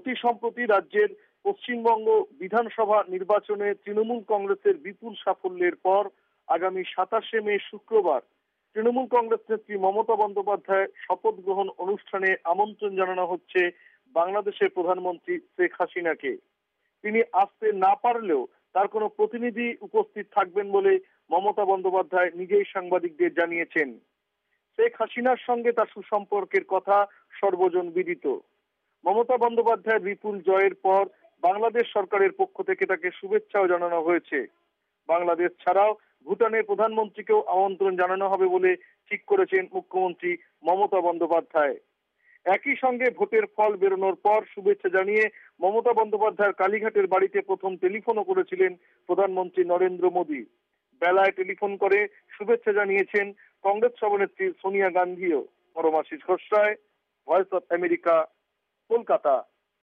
অতি সম্প্রতি রাজ্যের পশ্চিমবঙ্গ বিধানসভা নির্বাচনে তৃণমূল কংগ্রেসের বিপুল সাফল্যের পর আগামী 27শে মে শুক্রবার তৃণমূল কংগ্রেস নেত্রী মমতা বন্দ্যোপাধ্যায়ের শপথ গ্রহণ অনুষ্ঠানে আমন্ত্রণ জানানো হচ্ছে বাংলাদেশের প্রধানমন্ত্রী শেখ হাসিনাকে। তিনি আসতে না পারলেও তার কোনো প্রতিনিধি উপস্থিত থাকবেন বলে মমতা বন্দ্যোপাধ্যায় নিজেই সাংবাদিকদের জানিয়েছেন। শেখ হাসিনার সঙ্গে তার সুসম্পর্কের কথা সর্বজন বিদিত। মমতা বন্দ্যোপাধ্যায়ের বিপুল জয়ের পর বাংলাদেশ সরকারের পক্ষ থেকে তাকে শুভেচ্ছাও জানানো হয়েছে। বাংলাদেশ ছাড়াও ভুটানের প্রধানমন্ত্রীকেও আমন্ত্রণ জানানো হবে বলে ঠিক করেছেন মুখ্যমন্ত্রী মমতা বন্দ্যোপাধ্যায়। একই সঙ্গে ভোটের ফল বেরোনোর পর শুভেচ্ছা জানিয়ে মমতা বন্দ্যোপাধ্যায়ের কালীঘাটের বাড়িতে প্রথম টেলিফোনও করেছিলেন প্রধানমন্ত্রী নরেন্দ্র মোদী। বেলায় টেলিফোন করে শুভেচ্ছা জানিয়েছেন কংগ্রেস সভানেত্রী সোনিয়া গান্ধীও। Paramashis Ghosh Roy, Voice of America, Kolkata.